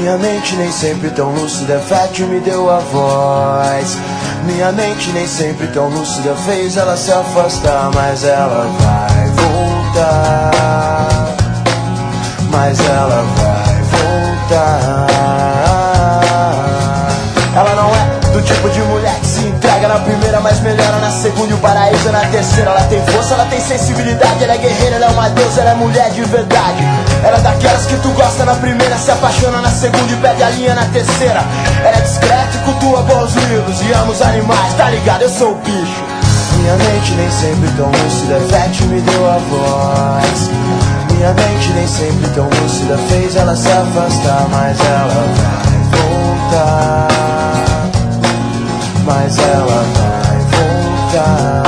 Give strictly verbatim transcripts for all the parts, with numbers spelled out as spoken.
Minha mente nem sempre tão lúcida, fértil me deu a voz. Minha mente nem sempre tão lúcida fez ela se afastar, mas ela vai voltar. Mas ela vai voltar. Ela não é do tipo de mulher que se entrega na primeira, mas melhora na segunda e o paraíso é na terceira. Ela tem força, ela tem sensibilidade, ela é guerreira, ela é uma deusa, ela é mulher de verdade. Ela é daquelas que tu gosta na primeira, se apaixona na segunda e perde a linha na terceira. Ela é discreta e cultua bons livros e ama os animais, tá ligado? Eu sou o bicho. Minha mente nem sempre tão lúcida, fértil me deu a voz. Minha mente nem sempre tão lúcida fez ela se afastar, mas ela vai voltar. Mas ela vai voltar.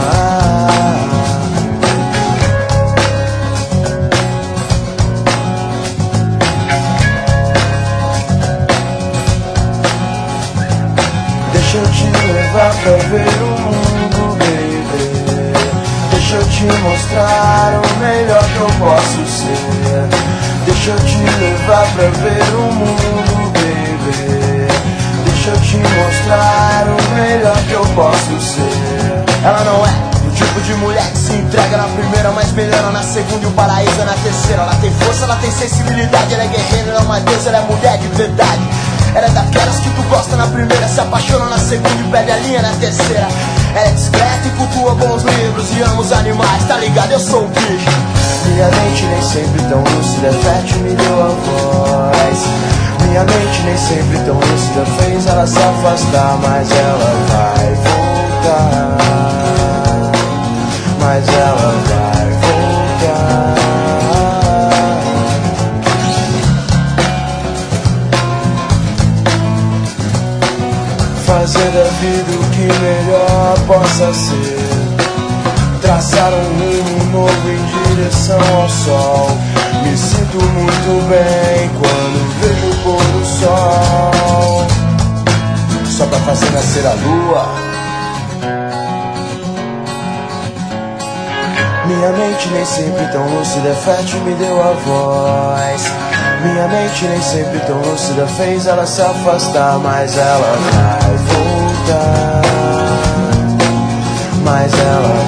Deixa eu te levar pra ver o mundo, baby. Deixa eu te mostrar o melhor que eu posso ser. Deixa eu te levar pra ver o mundo, baby. Deixa eu te mostrar o melhor que eu posso ser. Ela não é do tipo de mulher que se entrega na primeira, mas melhora na segunda e o paraíso é na terceira. Ela tem força, ela tem sensibilidade, ela é guerreira, ela é uma deusa, ela é mulher de verdade. Ela é daquelas que tu gosta na primeira, se apaixona na segunda e perde a linha na terceira. Ela é discreta e cultua bons livros e ama os animais, tá ligado? Eu sou o bicho. Minha mente nem sempre tão lúcida, fértil me deu a voz. Minha mente nem sempre tão lúcida fez ela se afastar, mas ela vai voltar. Mas ela vai voltar. Fazer da vida o que melhor possa ser. Traçar um rumo novo em direção ao sol. Me sinto muito bem quando vejo o pôr do sol. Só pra fazer nascer a lua. Minha mente nem sempre tão lúcida, fértil me deu a voz. Minha mente nem sempre tão lúcida fez ela se afastar, mas ela vai voltar. Mas ela